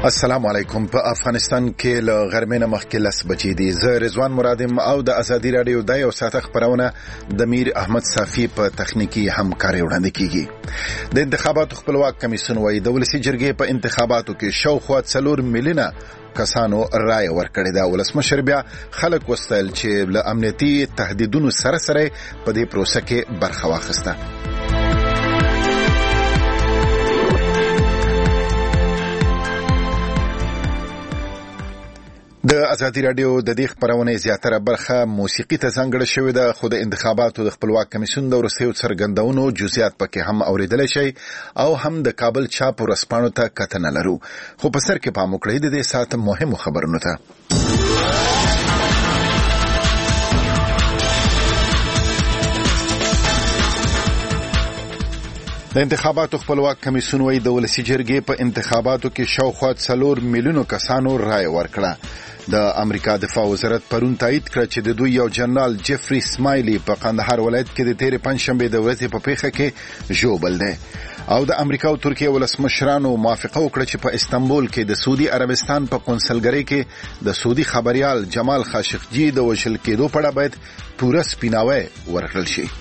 السلام علیکم. په افغانستان کې له غرمې نه مخکې 10 بجې دي. زه رضوان مرادم او د ازادي رادیو د یو ساعت خبرونه د میر احمد صافی په تخنیکی همکاري وړاندې کیږي. د انتخاباتو خپلواک کمیسیون وايي د ولسی جرګې په انتخاباتو کې شاوخوا 4 میلیونه کسانو رائے ورکړې ده. ولسمشر بیا خلک وستایل چې له امنیتي تهدیدونو سره په دې پروسه کې برخه واخیسته. د ازادي رادیو د دې خبرونه زیاتره برخه موسیقي ته ځانګړې شوې ده، خو د انتخاباتو د خپلواک کمیسیون د وروستیو څرګندونو جزئیات پکې هم اوریدل شي او هم د کابل چاپ ورسپانو ته کتنه لرو. خو په سر کې پام وکړئ د دې ساعت مهمو خبرونو ته. د انتخاباتو خپلواک کمیسیون وايي د ولسی جرګې په انتخاباتو کې شاوخوا 4 میلیونه کسانو رائے ورکړه. د امریکا دفاع وزارت پرون تایید کړ چې د دوی یو جنرال جیفری اسماعیلی په قندهار ولایت کې د تیر پنځشنبه د ورځې په پیښه کې ژوبل دی او د امریکا او ترکیه ولسمشرانو موافقه وکړه چې په استنبول کې د سعودي عربستان په قونسلګرۍ کې د سعودي خبريال جمال خاشقجي د وشل کېدو په اړه باید پوره سپیناوی ورکړل شي.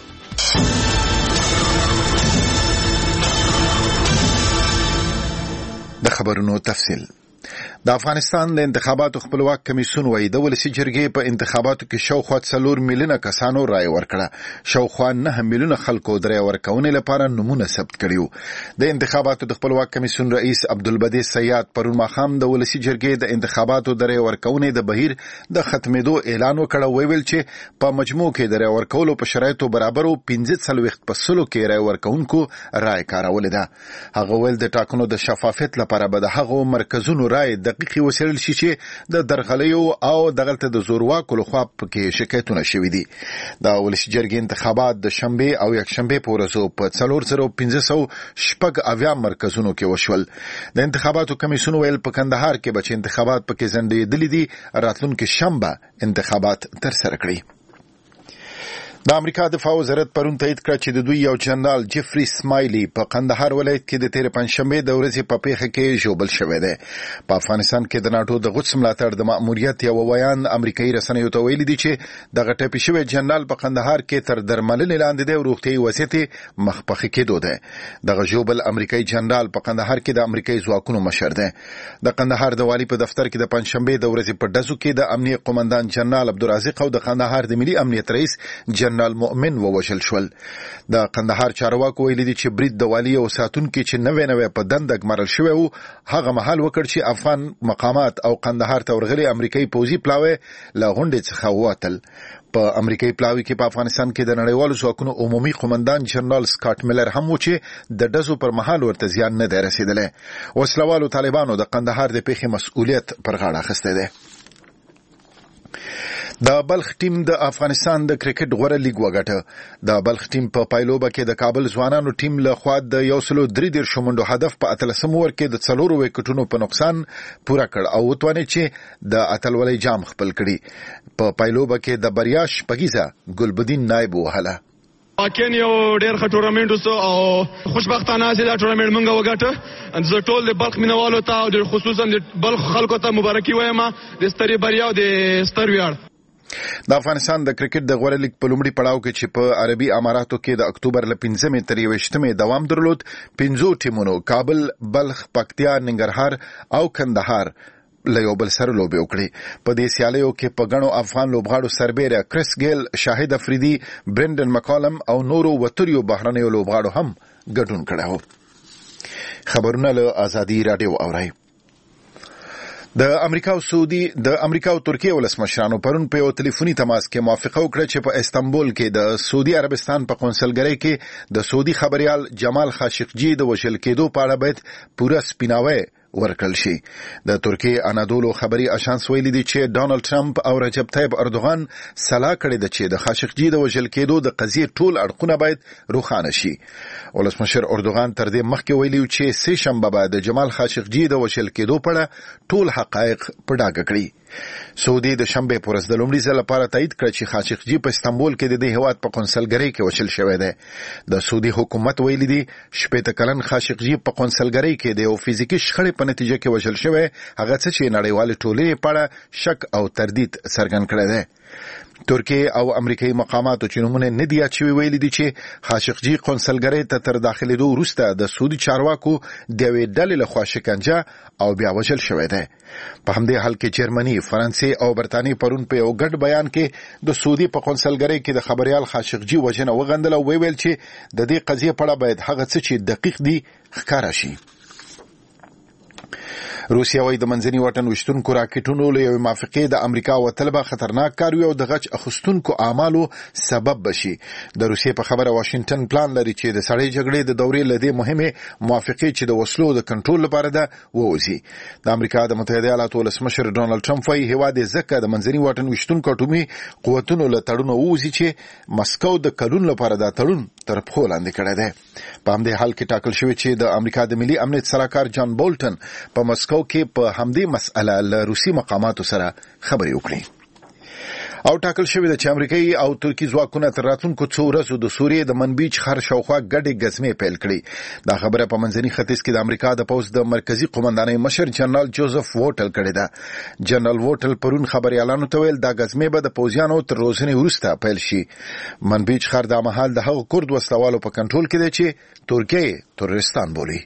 د خبرونو تفصیل. د افغانستان د انتخاباتو خپلواک کمیسیون وايي د ولسی جرګې په انتخاباتو کې شاوخوا 4 میلیونه کسانو رائے ورکړه. شاوخوا 9 میلیونه خلکو د رائے ورکونې لپاره نمونه ثبت کړیو. د انتخاباتو د خپلواک کمیسیون رئیس عبدالبدی سیاد پرون ماښام د ولسی جرګې د انتخاباتو د رائے ورکونې د بهیر د ختمېدو اعلان وکړ. ویل چې په مجموع کې د رائے ورکولو په شرایطو برابرو 15% کې رائے ورکونکو رائے کارولې ده. هغه ویل د ټاکنو د شفافیت لپاره به د هغو مرکزونو رائے دقیقي وسیلل شي چې د درغلیو او دغلطه د زورواکو لخوا پکې شکایتونه شوي دي. د ولسی جرګې انتخابات د شنبه او یکشنبه په ورځو په 4500 مرکزونو کې وشول. د انتخاباتو کمیسیون ویل په کندهار کې به انتخابات پکې ځنډېدلي دي، راتلونکي شنبه انتخابات ترسره کړي. د امریکا دفاع وزارت پرون تایید کړ چې د دوی یو جنرال جیفری اسماعیلی په قندهار ولایت کې د تیر پنځشنبه د ورځې په پیښه کې ژوبل شوی دی. په افغانستان کې د ناتو د غوڅ ملاتړ د مأموریت یو ویان امریکایي رسنیو ته ویلي دي چې دغه ټاپي شوی جنرال په قندهار کې تر درملنې لاندې دی او روغتیايي وضعیت مخ په کېدو دی. دغه ژوبل امریکایي جنرال په قندهار کې د امریکایي ځواکونو مشر دی. د قندهار د والی په دفتر کې د پنځشنبه د ورځې په ډزو کې د امنیه قومندان جنرال عبدالرازق او د قندهار د ملي امنیت رئیس جنرال مؤمن ووژل شول. د قندهار چارواکو ویلي دي چې برید د والی او ساتونکو چې نوې په دنده ګمارل شوی وو هغه مهال وکړ چې افغان مقامات او قندهار ته ورغلي امریکایي پوځي پلاوی له غونډې څخه ووتل. په امریکایي پلاوی کې په افغانستان کې د نړیوالو ځواکونو عمومي قومندان جنرال سکاټ میلر هم و چې د ډزو پر مهال ورته زیان نه دی رسیدلی. وسلوالو طالبانو د قندهار د پیښې مسؤلیت پر غاړه اخیستی دی. د بلخ ټیم د افغانستان د کرکټ غوړه لیګ وګټه. د بلخ ټیم په پایلوبه کې د کابل ځوانانو ټیم له خوا د 103 شومنډو هدف په 13 اوور کې د 4 وکټونو په نقصان پوره کړ او وتوانه چې د اتلولۍ جام خپل کړي. په پایلوبه کې د بریا شپږیزه ګلبدین نایب وهله. واقعاً یو ډېر ښه ټورنمنټ وسو او خوشبختانه چې دا ټورنمنټ موږ وګټه. زه ټول د بلخ مینوالو ته او خصوصا د بلخ خلکو ته مبارکي وایم د ستري بریا او د ستر ویاړ. د افغانستان د کرکټ د غوړه لیګ په لومړي پړاو کې چې په عربي اماراتو کې د اکتوبر ل 15 تر 21 دوام درلود، 5 ټیمونو کابل، بلخ، پکتیا، ننګرهار او کندهار له یو بل سره لوبې وکړې. په دې سیالیو کې په غنو افغان لوبغاړو سربېره کریس ګیل، شاهد افریدي، برندن مکالم او نورو وتریو بهرنیو لوبغاړو هم ګډون کړی. خبرونه له ازادي رادیو اورئ. د امریکا او ترکیه ولسمشرانو پرون په یو ټلیفوني تماس کې موافقه وکړه چې په استنبول کې د سعودي عربستان په قونسلګرۍ کې د سعودي خبريال جمال خاشقجي د وشل کېدو په اړه باید پوره سپیناوی ورکړل شي. د ترکیه انادولو خبري آژانس ویلي دی چې ډونالد ټرمپ او رجب طیب اردوغان سلا کړې ده چې د خاشقجي د وژل کېدو د قضیې ټول اړخونه باید روښانه شي. ولسمشر اردوغان تر دې مخکې ویلي چې سه شنبه بعد د جمال خاشقجي د وژل کېدو په اړه ټول حقایق په ډاګه کړي. سعودي د شنبه پر ورځ د لومړي ځل لپاره تایید کړ چې خاشقجي په استانبول کې د دې هیواد په قونسلګرۍ کې وشل شوی دی. د سعودي حکومت ویلي دی 18 کلن خاشقجي په قونسلګرۍ کې د یو فزیکي شخړې په نتیجه کې وشل شوی، هغه څه چې نړیوال ټولنې په اړه شک او تردید څرګند کړی دی. ترکیه او امریکایي مقاماتو چې نومونه نه دي اچوي ویلي دي چې خاشقجي قونسلګرۍ ته تر داخلېدو وروسته د سعودي چارواکو د یوې ډلې لخوا شکنجه او بیا وژل شوی دی. په همدې حال کې جرمني، فرانسې او برتانیې پرون په یو ګډ بیان کې د سعودي په قونسلګرۍ کې د خبريال خاشقجي وژنه وغندله او ویل چې د دې قضیې په اړه باید هغه څه چې دقیق دي ښکاره شي. روسیا وايي د منځني واټن وشتونکو راکټونو له یوې موافقې د امریکا وتلبه خطرناک کار وي او د غچ اخستونکو اعمالو سبب بشي. د روسیې په خبره واشنگټن پلان لري چې د سړې جګړې د دورې لدې مهمه موافقې چې د وسلو د کنټرول لپاره ده ووزي. د امریکا د متحده ایالاتو ولسمشر ډونالد ټرمپ وايي هیواد زکه د منځني واټن وشتونکو اټومي قوتونو له تړونو ووزي چې مسکو د کلون لپاره دا تړون تر پخو لاندې کړی دی. په همدې حال کې ټاکل شوی چې د امریکا د ملي امنیت سلاکار جان بولټن په مسکو کې په همدې مسأله له روسي مقاماتو سره خبرې وکړي. او ټاکل شوی د چې امریکایي او ترکی ځواکونه تر راتلونکو څو ورځو د سوریې د منبیج خر شاوخوا ګډې غزمې پیل کړې. دا خبره په منځني ختیځ کې د امریکا د پوځ د مرکزی قومندانۍ مشر جنرال جوزف ووټل کړې ده. جنرال ووټل پرون خبريالانو ته ویل دا غزمې به د پوځیانو تر روزنې وروسته پیل شي. منبیج خر د مهال د هغو کورد وسلوالو په کنټرول کې دی چې ترکیه تروریستان بولي.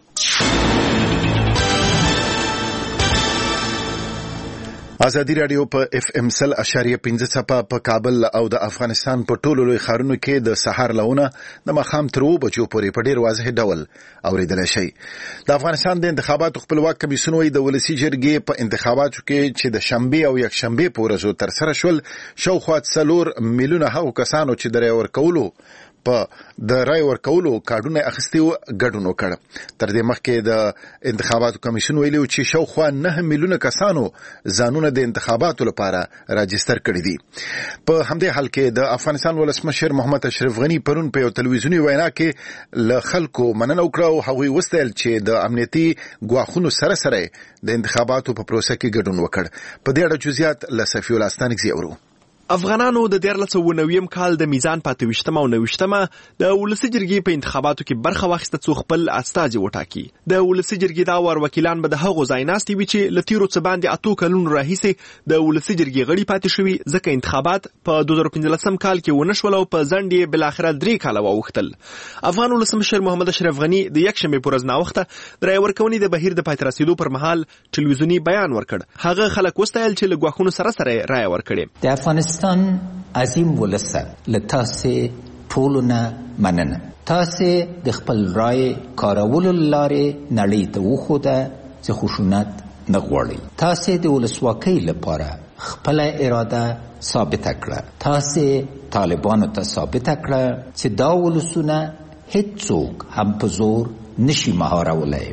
ازادي رادیو په اف ام 100.5 صفه په کابل او د افغانستان په ټولو لوی ښارونو کې د سحر لونه د ماښام تر 2 بجو پورې په ډیر واضح ډول اوریدل شي. د افغانستان د انتخاباتو خپلواک کمیسیون وایي د ولسی جرګې په انتخاباتو کې چې د شنبه او یک شنبه په ورځو تر سره شول شاوخوا 4 میلیونه هغو کسانو چې د رای ورکولو په د رای ورکولو کارډونه اخیستي ګډون وکړ. تر دې مخکې د انتخاباتو کمیسیون ویلي چې شاوخوا 9 میلیونه کسانو ځانونه د انتخاباتو لپاره راجستر کړي دي. په همدې حال کې د افغانستان ولسمشر محمد اشرف غنی پرون په یو تلویزیونی وینا کې له خلکو مننه وکړه او هغوی وستایل چې د امنیتي ګواښونو سره سره د انتخاباتو په پروسه کې ګډون وکړ. په دې اړه جزئیات له صفي الله ستانګزي اورو. افغانانو د 1990 کال د میزان 25 او 90 د ولسی جرګې په انتخاباتو کې برخه واخیسته څو خپل استازي وټاکي. د ولسی جرګې دا ور وکیلان به د هغو ځایناستي وي چې لتیرو څه باندې 8 کلونو راهیسې د ولسی جرګې غړي پاتې شوي، ځکه انتخابات په 2015 کال کې ونشول او په ځنډ بل اخر 3 کال واوختل. افغان ولسمشر محمد اشرف غنی د یک شنبه پر ورځ ناوخته د رای ورکونې د بهیر د پاتې رسیدو پر مهال ټلویزیونی بیان ورکړ. هغه خلک وستایل چې له غواخونو سره سره رای ورکړي. د افغانستان عظیم ولسه لتاسې ټولونه مننه. تاسې د خپل رای کارولو لارې نړۍ ته وښوده چې خشونت نه غواړئ. تاسې د ولسواکۍ لپاره خپله اراده ثابته کړه. تاسې طالبانو ته ثابته کړه چې دا ولسونه هیڅوک هم په زور نشي مهارولی.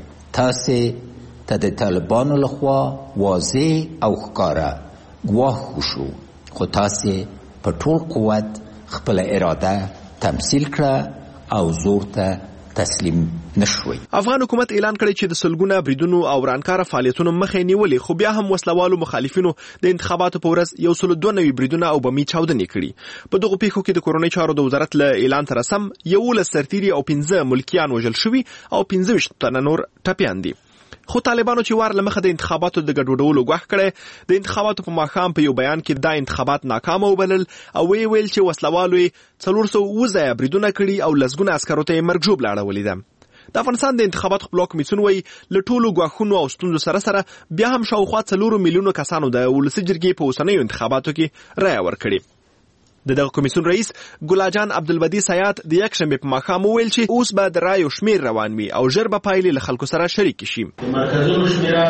تاسې ته د طالبانو لخوا واضح او ښکاره ګواښ وشو، خو تاسې په ټول قوت خپل اراده تمثیل کړه او زور ته تسلیم نشوي. افغان حکومت اعلان کړی چې د سلګونه بریدونو او ورانکاره فعالیتونو مخې نیولې، خو بیا هم وسلوالو مخالفینو د انتخاباتو په ورځ 192 بریدونه او بمي چاودنې کړي. په دغه پیښو کې د کورونی چارو د وزارت له اعلان سره سم 11 سرتیري او 15 ملکیان وژل شوي او 15 تنه نور ټپیان دي. خو طالبانو چې وار لمخه د انتخاباتو د ګډوډولو غوښ کړي، د انتخاباتو په ماښام په یو بیان کې دا انتخابات ناکامه وبلل او ویل چې وسلوالو 400 بریدونه کړي او لسګونه عسکرو ته مرګ ژوبله اړولې ده. د افغانستان د انتخاباتو خپلواک کمیسیون وایي له ټولو غواخونو او ستونزو سره سره بیا هم شاوخوا 4 میلیونو کسانو د ولسی جرګې په اوسنیو انتخاباتو کې رای ورکړي. د دغه کمیسیون رئیس ګلاجان عبدالبدی سیات د یک شنبه په ماښام وویل چې اوس به د رایو شمیر روان وي او ژر به پایلې له خلکو سره شریک شي. د مرکزونو شمیره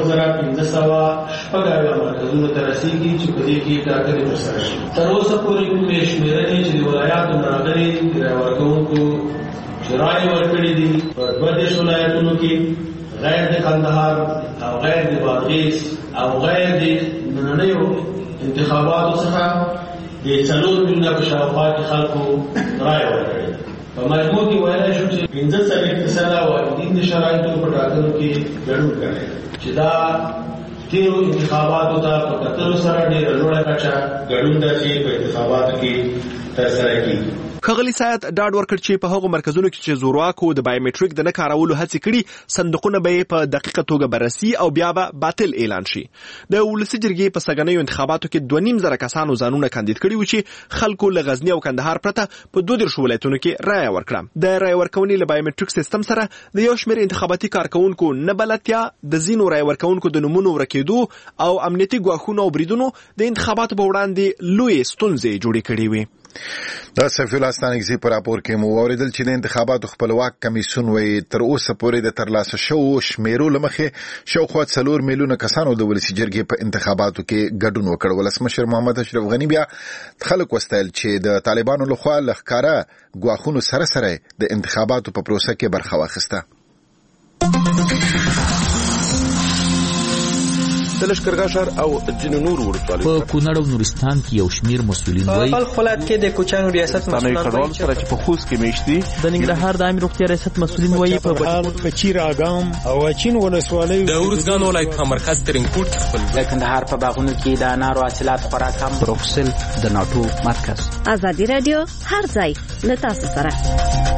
4500 مرکزونو ته رسیږي چې په دې کې ټاکنې ترسره شي. تر اوسه پورې کومې شمیرنې چې د ولایاتو نه راغلي د رای ورکوونکو چې رای ورکړي دي په 22 ولایتونو کې غیر د کندهار او غیر د بادغیس او غیر د نننیو انتخاباتو څخه د 4 میلیونه په شاوخوا کې خلکو رای ورکړي. په مجموع کې ویلی شو چې 15% واحدین د شرایطو په ټاکنو کې ګډون کړی، چې دا تیرو انتخاباتو ته په کتلو سره ډېره لوړه کچه ګډون ده چې په انتخاباتو کې ترسره کیږي. ښاغلي سید ډاډ ورکړ چې په هغو مرکزونو کې چې زورواکو د بایومټریک د نه کارولو هڅې کړي صندوقونه به په دقیقه توګه بررسي او بیا به باطل اعلان شي. د ولسي جرګې په سږنیو انتخاباتو کې 2.5 کسانو ځانونه کاندید کړي و چې خلکو له غزني او کندهار پرته په 12 ولایتونو کې رایه ورکړه. د رایه ورکونې له بایومټریک سیستم سره د یو شمېر انتخاباتي کارکونکو نه بلدتیا، د ځینو رایه ورکونکو د نومونو ورکېدو او امنیتي ګواښونو او بریدونو د انتخاباتو په وړاندې لویې ستونزې جوړې کړې وې. د سیف الله ستانکزي په راپور کې مو اوریدل چې د انتخاباتو خپلواک کمیسیون وایي تر اوسه پورې د ترلاسه شوو شمیرو له مخې شاوخوا 4 میلیونه کسانو د ولسي جرګې په انتخاباتو کې ګډون وکړ. ولسمشر محمد اشرف غني بیا خلک وستایل چې د طالبانو لخوا له ښکاره ګواښونو سره سره د انتخاباتو په پروسه کې برخه واخیسته. د لشکرګاه ښار او ځینو نورو ولسوالیو په کونړ او نورستان کې یو شمېر مسؤلین وایي په خپل کې د کوچانو ریاست مسؤلین وایي چې په خوست کې میشتي د ننګرهار د عامه روغتیا ریاست مسؤلین وایي په چیر اګام او چین ولسوالیو د ورزګان ولایت مرکز ترینکوټ خپل د کندهار په باغونو کې د انارو حاصلات خورا کم. بروکسل د ناتو مرکز. ازادي رادیو هر ځای له تاسو سره.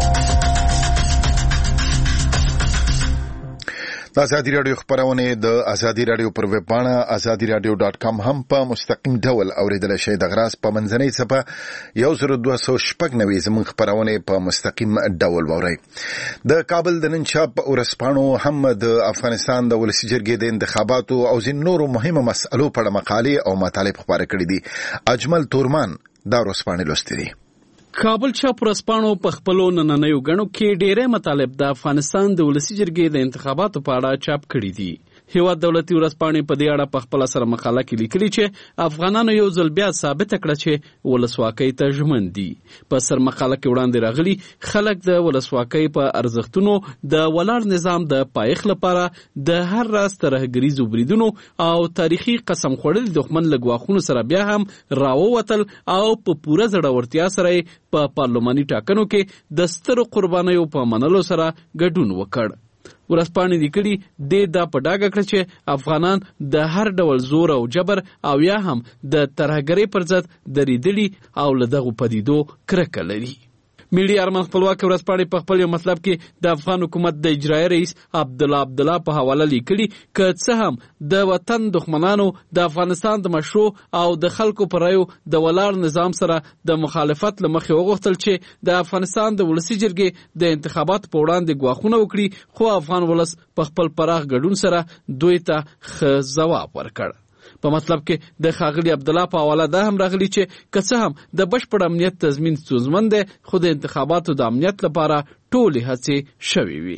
د ازادي رادیو خبرونه د ازادي رادیو پر ویب پاڼه azadiradio.com هم په مستقیم ډول اوریدل شي. د غراس په منځنۍ صفحه 1290 زموږ خبرونه په مستقیم ډول ووري. د کابل د نن چاپ ورسپانو هم د افغانستان د ولسي جرګې د انتخاباتو او ځین نورو مهمه مسألو په اړه مقالې او مطالب خبرې کړې دي. اجمل تورمان دا ورسپانې لوستري. کابل چاپ ورسپانو په خپلو نننیو غنو کې ډېرې مطالب د افغانستان د ولسي جرګې د انتخاباتو په اړه چاپ کړي دي. هیواد دولتي ورسپانې په دې اړه په خپل سره مقاله کې لیکلي چې افغانانو یو ځل بیا ثابت کړه چې ولسواکۍ ته ژمن دي. په سر مقاله کې وړاندې راغلي خلک د ولسواکۍ په ارزښتونو د ولاړ نظام د پایښت لپاره د هر راز ترهګریزو بریدونو او تاریخي قسم خوړلي دښمن له ګواښونو سره بیا هم راووتل او په پوره زړورتیا سره په پارلماني ټاکنو کې د سترو قربانیو په منلو سره ګډون وکړ. ورسپانې لیکلي دا په ډاګه کړه چې افغانان د هر ډول زور او جبر او یا هم د ترهګرۍ پر ضد درېدلي او له دغو پدیدو کرکه لري. میډیا ارمان خپلواک ورسپانې په خپل یو مطلب کې د افغان حکومت د اجرایي رئیس عبدالله په حواله لیکلي که څه هم د وطن دښمنانو د افغانستان د مشروع او د خلکو پر رایو د ولاړ نظام سره د مخالفت له مخې وغوښتل چې د افغانستان د ولسي جرګې د انتخاباتو په وړاندې ګواښونه وکړي، خو افغان ولس په خپل پراخ ګډون سره دوی ته ښه ځواب ورکړ. په مطلب کې د ښاغلي عبدالله په حواله دا هم راغلی چې که څه هم د بشپړ امنیت تضمین ستونزمن دی، خو د انتخاباتو د امنیت لپاره ټولې هڅې شوې وي.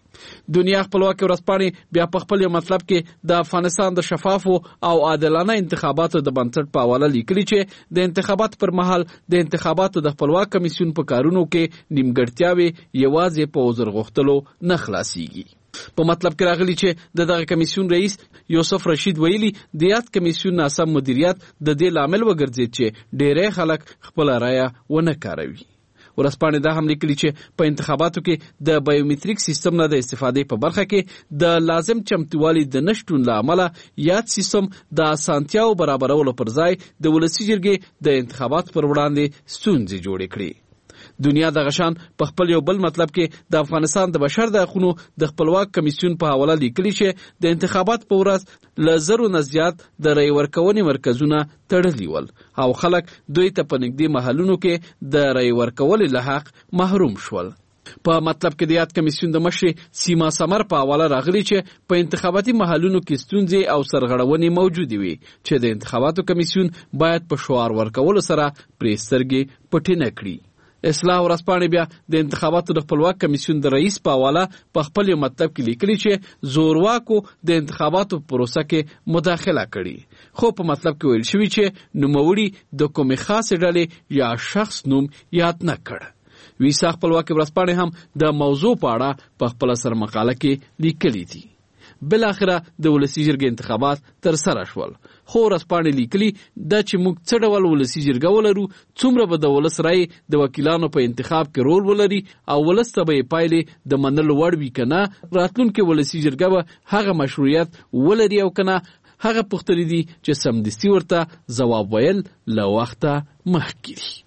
دنیا خپلواکي ورځپاڼې بیا په خپل یو مطلب کې د افغانستان د شفافو او عادلانه انتخاباتو د بنسټ په حواله لیکلي چې د انتخاباتو پر مهال د انتخاباتو د خپلواک کمیسیون په کارونو کې نیمګړتیاوې یوازې په عذر غوښتلو نه خلاصيږي. په مطلب کې راغلی چې دغه کمیسیون رئیس یوسف رشید ویلي د یاد کمیسیون ناسم مدیریت د دې لامل وګرځید چې ډېری خلک خپل رایه ونه کاروي. ورسپانې دا هم لیکلي چې په انتخاباتو کې د بایومټریک سیستم نه د استفادې په برخه کې د لازم چمتووالي د نشټون له امله یاد سیستم د اسانتیاو برابرولو پر ځای د ولسي جرګې د انتخاباتو پر وړاندې ستونزې جوړې کړې. دنیا د غشان په خپل یو بل مطلب کې د افغانستان د بشر د حقوقو د خپلواک کمیسیون په حواله لیکلي چې د انتخابات په ورځ له 100 نه زیات د رای ورکونې مرکزونه تړلي ول او خلک دوی ته په نږدې محلونو کې د رای ورکولو له حق محروم شول. په مطلب کې د یاد کمیسیون د مشر سیما سمر په حواله راغلی چې په انتخاباتي محلونو کې ستونزې او سرغړونې موجودې وي چې د انتخاباتو کمیسیون باید په شعار ورکولو سره پرې سترګې پټې نه کړي. اصلاح ورځپاڼې بیا د انتخاباتو د خپلواک کمیسیون د رئیس په حواله په خپل یو مطلب کې لیکلي چې زورواکو د انتخاباتو پروسه کې مداخله کړي، خو په مطلب کې ویل شوي چې نوموړي د کومې خاصې ډلې یا شخص نوم یاد نه کړ. ویسا خپلواکي ورځپاڼې هم د موضوع په اړه په خپل سر مقاله کې لیکلي دي. بل اخره د ولسی جرګې انتخابات تر سره شول، خو ورځپاڼې لیکلي دا چې موږ څه ډول ولسی جرګه ولرو، څومره به د ولس رای د وکیلانو په انتخاب کې رول ولري او ولس ته به پایلې د منلو وړ وي کنه، راتلونکي ولسی جرګه به هغه مشروعیت ولري او کنه هغه پوښتنې دي چې سمدستي ورته ځواب ویل له وخته مخکې دي.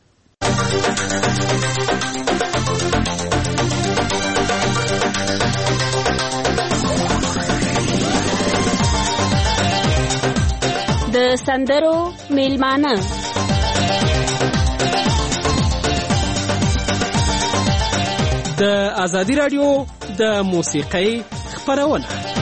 د سندرو میلمانه د ازادي رادیو د موسیقۍ خپرونه.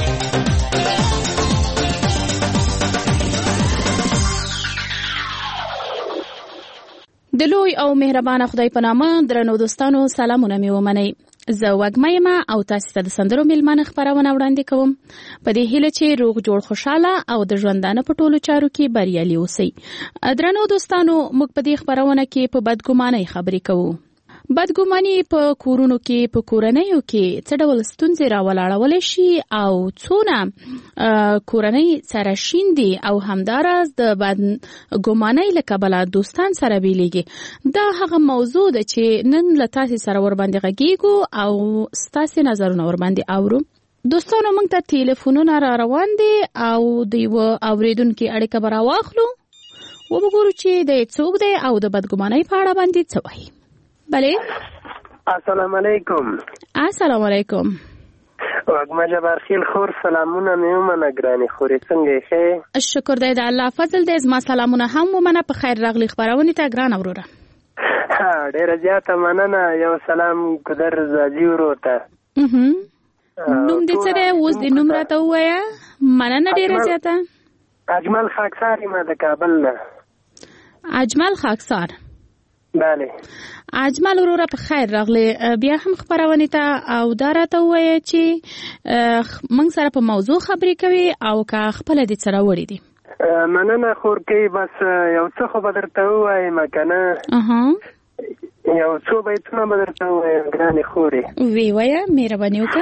د لوی او مهربانه خدای په نامه درنو دوستانو سلامونه مې ومنئ. زه وږمه یم او تاسو ته د سندرو میلمانه خپرونه وړاندې کوم په دې هیله چې روغ جوړ خوشاله او د ژوندانه په ټولو چارو کې بریالي اوسئ. درنو دوستانو موږ په دې خپرونه کې په بدګمانۍ خبرې کوو. بدګماني په کورونو کې په کورنیو کې څه ډول ستونزې راولاړولی شي او څونه کورنۍ سره شیندي او همداراز د بدګمانۍ له کبله دوستان سره بیلیږي. دا هغه موضوع ده چې نن له تاسې سره ورباندې غږیږو او ستاسې نظرونه ورباندې اورو. دوستانو موږ ته تلیفونونه را روان دي او د یوه اورېدونکي اړیکه به راواخلو وګورو چې دی څوک دی او د بدګمانۍ په اړه باندې څه وایي. بله السلام علیکم. السلام علیکم. وږمه جبارخیل خور سلامونه مې ومنه ګرانې خورې څنګه یې ښې؟ شکر دی د الله فضل دی. زما سلامونه هم ومنه. په خیر راغلی خپرونې ته ګرانه وروره. ډېره زیاته مننه. یو سلام ګودر زاجي ورور ته. نوم دې څه دی؟ اوس دې نوم راته ووایه. مننه ډېره زیاته. اجمل خاکسار یم د کابل نه. اجمل خاکسار. بله. اجمل وروره په خیر راغلی بیا هم خپرونې ته او دا راته ووایه چې موږ سره په موضوع خبرې کوي او که خپله دې څه راوړي دي. مننه خورکۍ. بس یو څه خو به درته ووایم که نه یو څو بیتونه به درته ووایم ګرانې خورې. وی وایه مهرباني وکړه.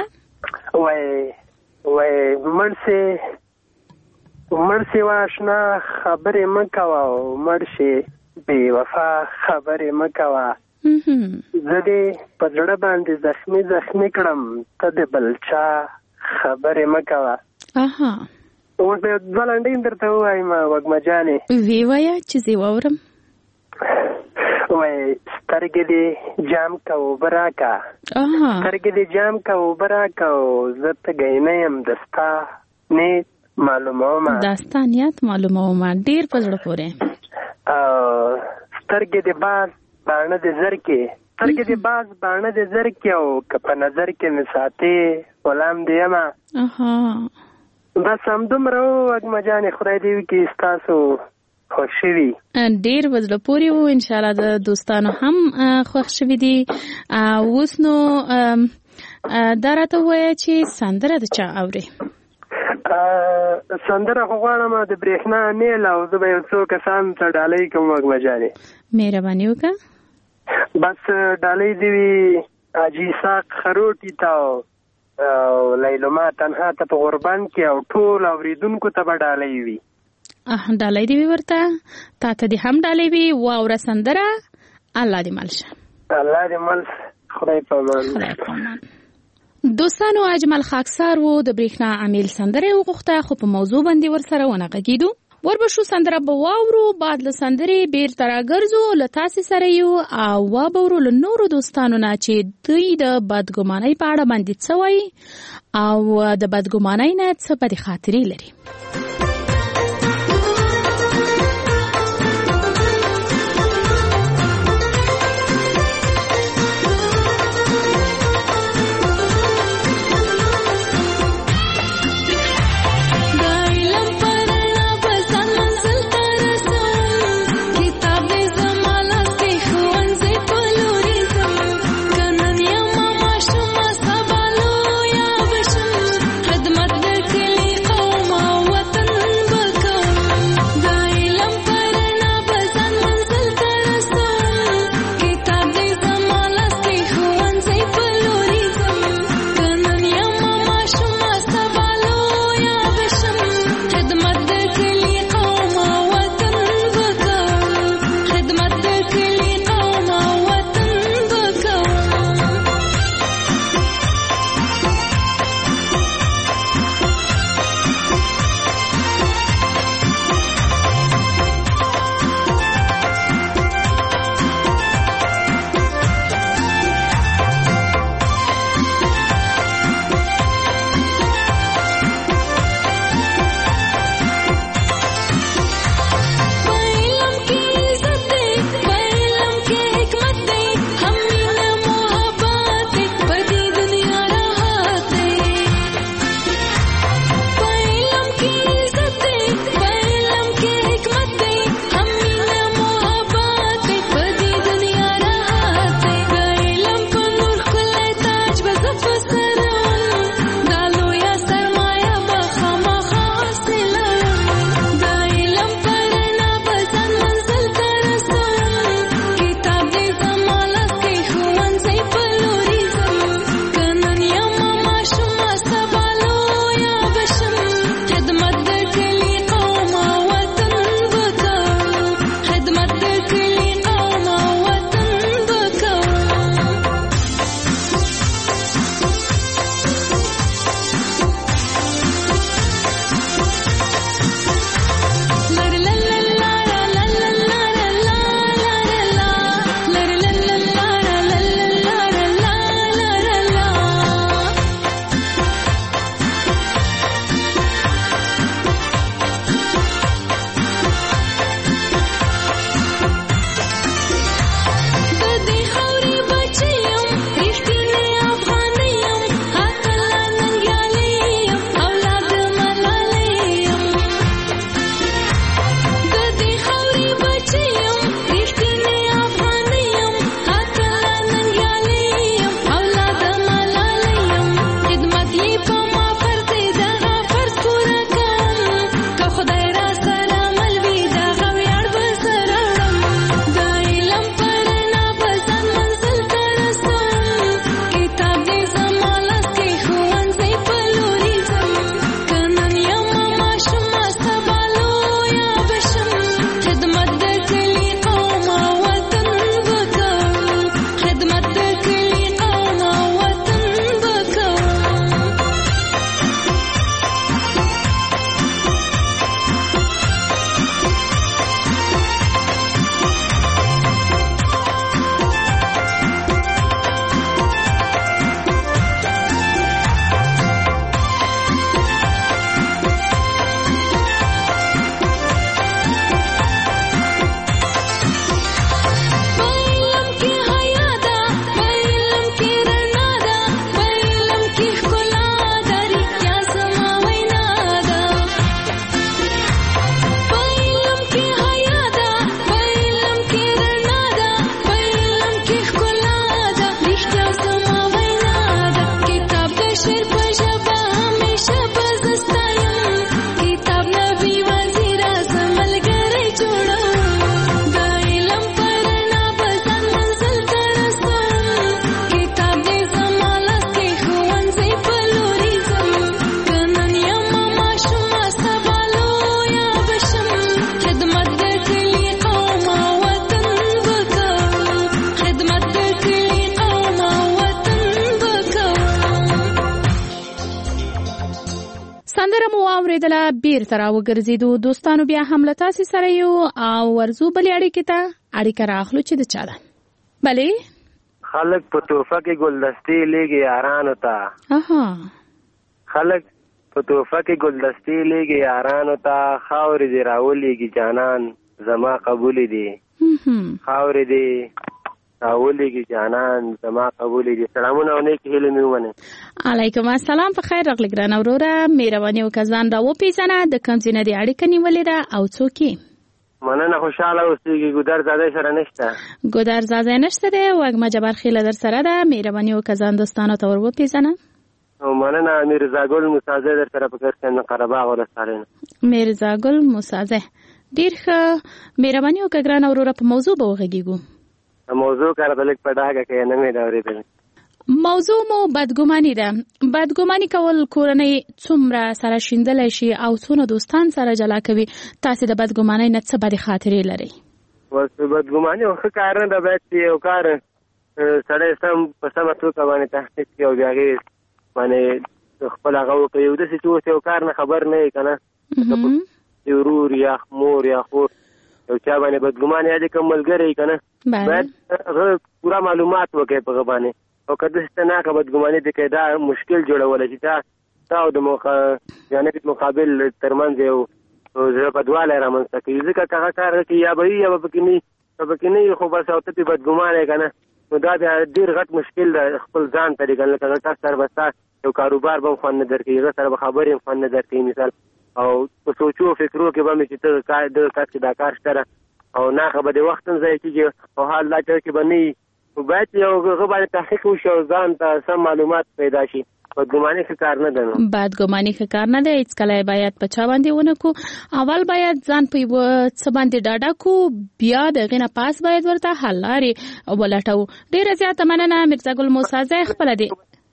وایي مړ سې واشنا خبرې مه کوه او مړ شې بې وفا خبرې مه کوه. زه دې په زړه باندې زخمي کړم ته د بل چا خبرې مه کوه. اوس به دوه لنډۍ درته ووایم وږمه جانې. وی وایه چې زه واورم. وایي سترګې دې جام که اوبه راکه. سترګې دې جام که اوبه راکه او زه تږی نه یم د ستا نیت معلومومه. دا ستا نیت معلومومه. ډېر په زړه پورې. سترګې دې باز باڼه دې زر کې. سترګې دې باز باڼه دې زر کې او که په نظر کې مې ساتې غلام دې یمه. بس همدومره وږمه جانې خدای دې وکړي ستاسو خوښ شوي. ډېر په زړه پورې وو. انشاءالله د دوستانو هم خوښ شوي دي. اوس نو دا راته ووایه چې سندره د چا اورې؟ سندره خو غواړم د برېښنا میل او زه به یو څو کسانو ته ډالۍ کوم وږمه جانې. مهرباني وکړه. بس ډالۍ دې وي حاجي اسحاق خروټي ته او لیلما تنها ته په غربان کې او ټول اورېدونکو ته به ډالۍ وي. ډالۍ دې وي ورته. تا ته دې هم ډالۍ وي. واوره سندره. الله دې مل شه. الله دې مل. خدای په امان. دوستانو اجمل خاکسار وو د برېښنا امیل سندره وغوښته خو په موضوع باندې ورسره ونه غږیدو. وربشو سندره به واورو. بعد له سندرې بیرته راګرځو له تاسې سره یو او وابورو له نورو دوستانو نه چې دوی د بدګمانۍ په اړه باندې څه وایي او د بدګمانۍ نه څه بدې خاطرې لري. خدمت د کلی قوم او اوریدله بیرته راوګرځېدو. دوستانو بیا هم له تاسې سره یو او ورځو بلې اړیکې ته اړیکه راخلو چې د چا ده. بلې خلک په تحفه کې ګلدستې لیږي یارانو ته. خلک په تحفه کې ګلدستې لیږي یارانو ته، خاورې دې راولېږي جانان زما قبولې دي. خاورې دې راولېږي جانان زما قبولې دي. سلامونه او نیکې هیلې مې ومنئ. علیکم السلام. په خیر راغلی ګرانه وروره. مهرباني وکړه ځان راوپېژنه، د کوم ځای نه دې اړیکه نیولې ده او څوک یې؟ مننه، خوشحاله اوسېږي. ګودر زاده سره نشته؟ ګودر زاده نشته دی. وږمه جبارخیله در سره ده. مهرباني وکړه ځان دوستانو ته ور وپېژنه. مننه. میرزاګل موسازی در سره په کرکن قره باغ ولسوالۍ. میرزاګل موسازی ډېر ښه. مهرباني وکړه ګرانه وروره په موضوع به وغږېږو. موضوع کار د لږ په ډاګه کې نه مې اورېدل. موضوع مو بدګماني ده. بدګماني کول کورنۍ څومره سره شیندلی شي او څونه دوستان سره جلا کوي. تاسې د بدګمانۍ نه څه بدې خاطرې لرئ؟ بدګماني یو ښه کار نه ده. باید چې یو کار سړی سم په سمه توګه باندې تحقیق کړي او بیا هغې باندې خپل هغه وکړي. یو داسې چې اوس یو کار نه خبر نه یې که نه، یو ورور یا مور یا خور یو چا باندې بدګماني یا دې کوم ملګری که نه، باید هغه پوره معلومات وکړي په هغه باندې. او که داسې ته ناکه بدګماني دې کوي، دا مشکل جوړولی چې تا او د جانب مقابل ترمنځ یو زړه بدوالی رامنځته کوي. ځکه که هغه کار کوي یا به وي یا به پکې نه وي، که پکې نه وي خو بس او ته پرې بدګمانه یې که نه، نو دا بیا ډېر غټ مشکل ده خپل ځان ته. لکه هغه کس سره به ستا یو کاروبار به هم خوند نه درکوي، هغه سره به خبرې هم خوند نه درکوي مثال. او په سوچو فکرو کې به مې چې ته د کس کې دا کار شته ده او ناخه به د وخت هم ضایع کېږي او حال دا کې به نه وي. باید یو هغه باندې تحقیق وشي او ځان ته سم معلومات پیدا شي. بدګماني ښه کار نه ده. بدګماني ښه کار نه دی. هېڅکله باید په چا باندې ونه کړو. اول باید ځان په یوه څه باندې ډاډه کړو، بیا د هغې نه پاس باید ورته حل لارې ولټوو. ډېره زیاته مننه میرزاګل موسازی. خپله دی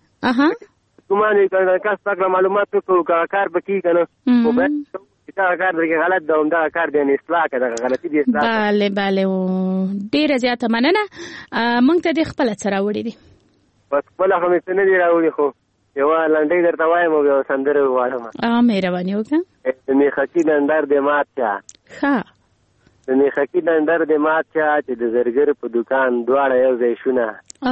ګمان یې که کس پاک معلومات وکړو که کار به کېږي که نه، خو باید چې دغه کار درکې غلط ده، همدغه کار دی یعنې اصلاح کړه، دغه غلطي دې اصلاح کړه. بله بله، ډېره زیاته مننه. موږ ته دې خپله څه راوړي دي؟ بس خپله خو مې څه نه دي راوړي، خو یوه لنډۍ درته وایم او یوه سندره ووایم. مهرباني وکړه. د میخکي ډنډر دې مات شه، د میخکي ډنډر دې مات شه چې د زرګر په دوکان دواړه یو ځای شونه.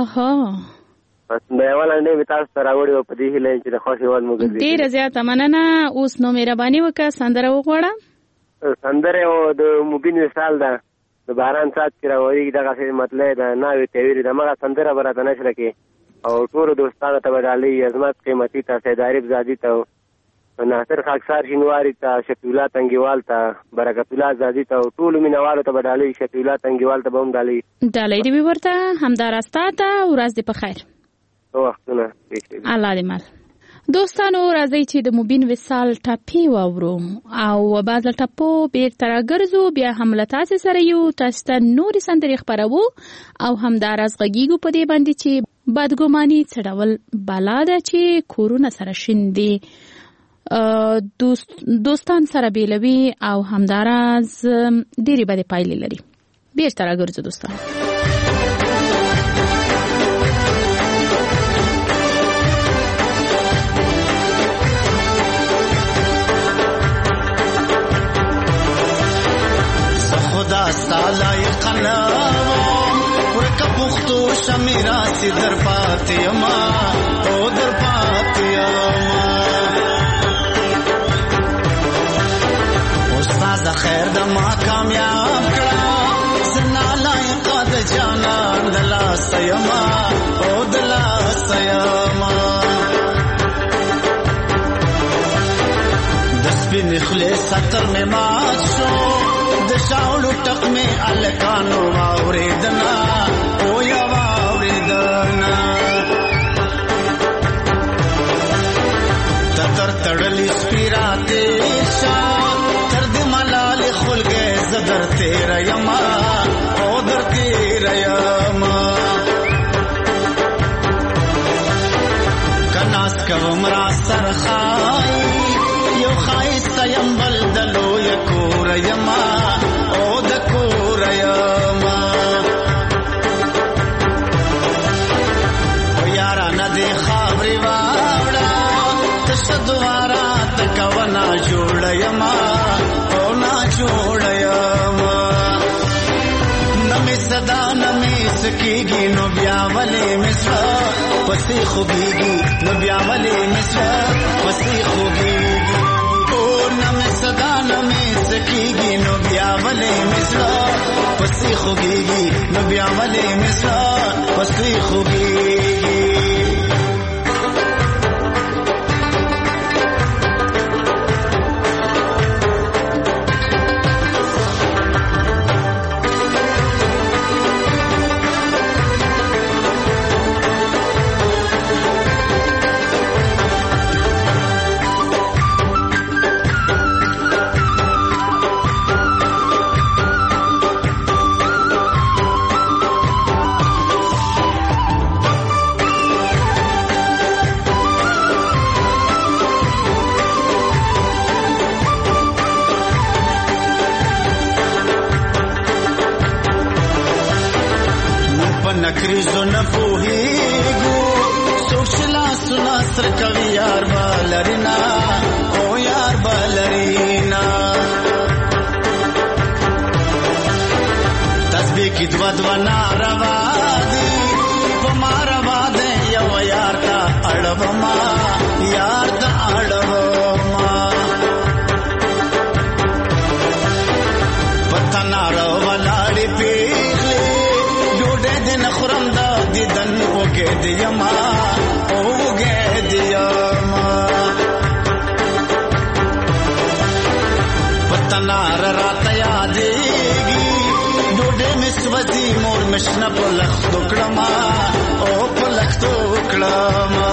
بس دا یوه لنډۍ مې تاسو ته راوړې وه په دې هیله چې د خوښ هېواد مو ګرځېدلی. ډېره زیاته مننه. اوس نو مهرباني وکړه سندره وغواړه. سندره یو د مبین وصال ده، د باران څاڅکي کې راورېږي، دغسې مطلع ده، ناوې تیورې ده. همغه سندره به راته نشره کړي او ټولو دوستانو ته به ډالۍ عظمت قیمتي ته، سید عارف زادي ته، ناصر خاکسار شینواري ته، شفیع الله تنګیوال ته، برکت الله زادي ته او ټولو مینهوالو ته به ډالۍ، شفیع الله تنګیوال ته به هم ډالۍ دې وي ورته. همدارسته ته ورځ دې په خیر. وختونه الله دې مل. دوستانو راځئ چې د مبین وصال ټپې واورو او بعد له ټپو بیرته راګرځو. بیا هم له تاسې سره یو، تاسو ته نورې سندرې خپروو او همداراز غږیږو په دې باندې چې بدګماني څه ډول بلا ده چې کورونه سره شیندي، دوستان سره بیلوي او همداراز ډېرې بدې پایلې لري. بیرته راګرځو دوستان. خدا ستالایق نوم ورکه پختو شمیراسی در پاتیما او در پاتیما استاد خیر د ما کامیاب کړه زنا لایق د جانان دلا سیما او دلا سیما د سپین خلیص ستر می مات شو د شاولو ټق می الکانو واوریدنا او یا واوریدنا تر تړلی سپیراته شان تر دې ملال خلګه زدر تیر یما او در تیر یما کناس کوم را سرخای یو خایست یم بلدلو یکور یما او د کور یما او یارا ندی خبري واوړه تشدوارا تکونا جوړ صدان مې سکیږي نو بیا ولې مصر پسې خوږیږي نو بیا ولې مصر پسې خوږیږي او نم صدان مې سکیږي نو بیا ولې مصر پسې خوږیږي نو بیا ولې مصر پسې خوږیږي نکریزو نپوهیگو سوچلا سنا سر کوي یار بالرینا او یار بالرینا تسبیح کی دوا ناروا دی پماروا دے یو یار تا اڑوما یار تا اڑوما پتنا رو ولاړی پیغلی دن خورم دا دیدن اوگه دیما اوگه دیما پتنار رات یادیگی ڈوڈے مسوزی مور مشنا پلخ دکڑما او پلخ دکڑما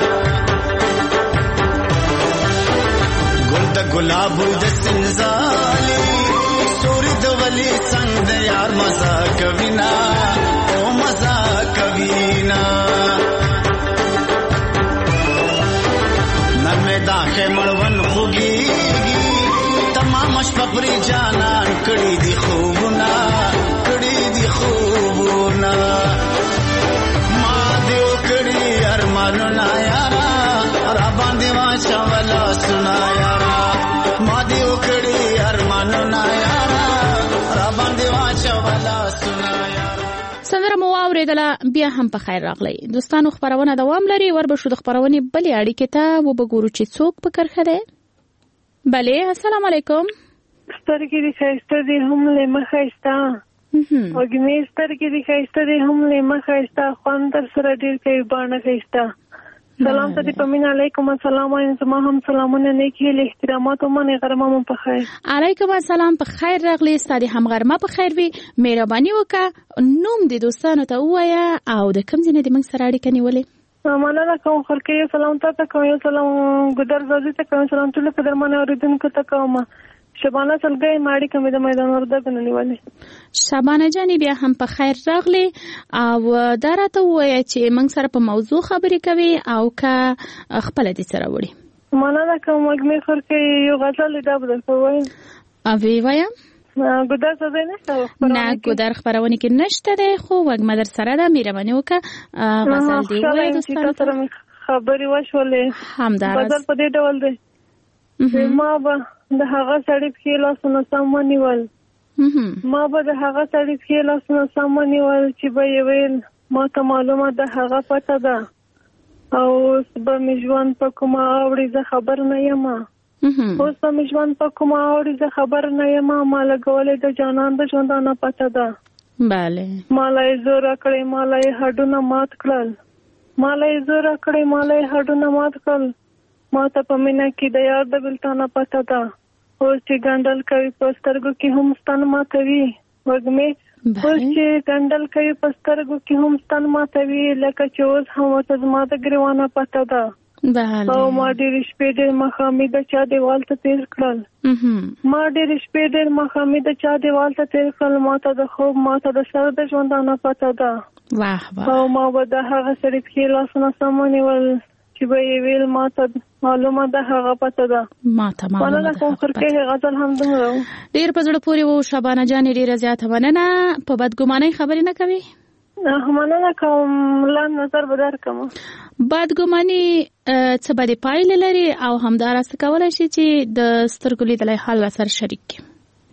گل دا گلاب دا سنزالی سوری دا ولی سنگ دا یار مزا کبینا مزا کبینا نرمه داخه مړون خوږیږي تمام شپپری جانان کړي دي خوبونه ما دیو کړي ارمانونه یارا را باندې واچولا سنا یارا ما دیو کړي ارمانونه یارا را باندې واچولا سنا یارا سندره مو اوریدله بیا هم په خیر راغلی دوستانو خبرونه دوام لري وربشو د خبرونې بلې اړیکې ته وبګورو چې څوک په کرخه ده بله السلام علیکم سترګې دې ښایسته دي هم له مخه ښایسته وږمې سترګې دې ښایسته دي هم له مخه ښایسته خوند در سره ډېر کوي باڼه ښایسته سلام ته دې په مینه علیکم السلام وایم زما هم سلامونه نیکې له احتراماتو منې غرمه مو په خیر علیکم السلام په خیر راغلی ستا دې هم غرمه په خیر وي مهرباني وکړه نوم دې دوستانو ته ووایه او د کوم ځای نه دې موږ سره اړیکه نیولې مننه کوم خلکې یو سلام ته کوم یو سلام ګودر زازي ته کوم سلام ټول په درمانه اوریدونکو ته کوم شبانه سلګي ماړي کوم د میدان ورده غننیواله شبانه جانې بیا هم په خیر راغلی او دا راته ووایه چې موږ سره په موضوع خبرې کوي او که خپله دې سره وړي مننه کوم وږمې خلکې یو غزل دا به درته ووایم وی وایم ګودر زازي نشته نه ګودر خپرونه کې نشته دی خو وږمه در سره ده مهرباني وکړه غزل دې ووایه دوستانو ته خبرې وشولې همداراز غزل په دې ډول دی ما به د هغه سړي پښې لاسونه سم ونیول ما به د هغه سړي پښې لاسونه سم ونیول چې به یې ویل ما ته معلومه ده هغه پته ده او اوس به مې ژوند په کومه اوړي زه خبر نه یم اوس به مې ژوند په کومه اوړي زه خبر نه یم ما لګولې د جانان د ژوندانه پته ده بله ما لا یې زوره کړې ما لا یې هډونه مات کړل ما لا یې زوره کړې ما لا یې هډونه مات کړل ما ته په مینه کې د یار د بلتانه پته ده اوس چې ګنډل کوي په سترګو کې هم ستن ماتوي وږمې اوس چې ګنډل کوي په سترګو کې هم ستن ماتوي لکه چې اوس هم ورته زما د ګریوانه پته ده او ما ډېرې شپې ډېر ماښامي د چا دیوال ته تېر کړل ما ډېرې شپې ډېر ماښامي د چا دیوال ته تېر کړل ما ته د خوب ما ته د سر د ژوندانه پته ده او ما به د هغه سړي پښې لاسونه سم ونیول چې به یې ویل ما ته معلومه ده هغه پته ده مننه کوم خرکې غزل هم دومره ډېر په زړه پورې و شبانه جانې ډېره زیاته مننه په بدګمانۍ خبرې نه کوي مننه کوم لاندې نظر به درکړم بدګماني څه بدې پایلې لري او همداراز کولی شي چې د سترګو لیدلی حال سره شریک کړي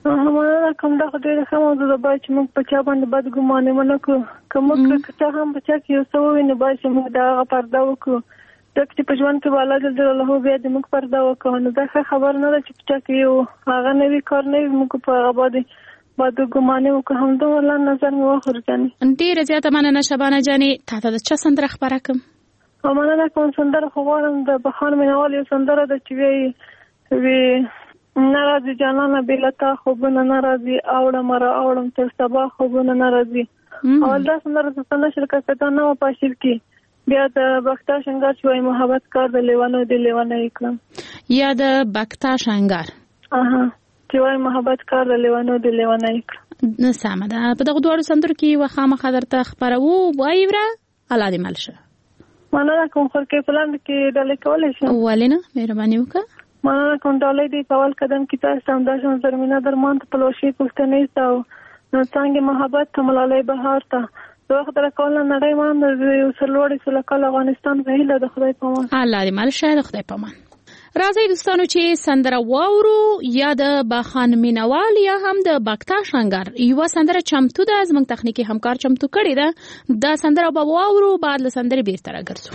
همانا کوم دا خدای له خمو د بای چې موږ په چا باندې بد ګمانه ونکړو کوم که هم په چا کې یو څه ویني بای چې موږ دا پرده وکړو دغه چې په ژوند کې والله جل جلاله بیا د موږ پرده وکړو نو دا خبر نه ده چې په چا کې یو هغه نوی کار نه موږ په هغه باندې بد ګمانه وکړو هم دا ولا نظر مو ورځنی ډیره زیاته مننه شبانه جانې تاسو د چا سندره خبره کوم همانا کوم سندره خو غواړم د بخان مینوال یو سندره د چې وی ناراضي جانانه بلتا خوبونه ناراضي اوړم را اوړم تر سبا خوبونه ناراضي اول دا سندره څنګه شرکت ته نو پاشل کی بیا د بختا شنګار شوی محبت کار د لیوانو دی لیوانه اکرام یا د بختا شنګار چې محبت کار د لیوانو دی لیوانه اکرام سمه ده په دغه دوه سندرو کې وخامه خبرته خبرو وایوره الله دې ملشه مننه کوم خلک پلان کې ډلې کولې شي ولینه مهرباني وکړه مننه کوم ډلې دی په اول قدم کې تاسو هم د زرمینه درمان ته پلوشي پښتنې تاو نو څنګه محبت تملالې بهار ته دوه خدای کول نه نړۍ مان د یو سلوړی سلکل افغانستان په هیله د خدای پامان الله دې ملشه د خدای پامان راځي دوستانو چې سندره واورو یا د باخان مینوال یا هم د بکتا شنګار یو سندره چمتو ده زموږ تخنیکی همکار چمتو کړی ده دا سندره به واورو بعد له سندره بیرته راګرځو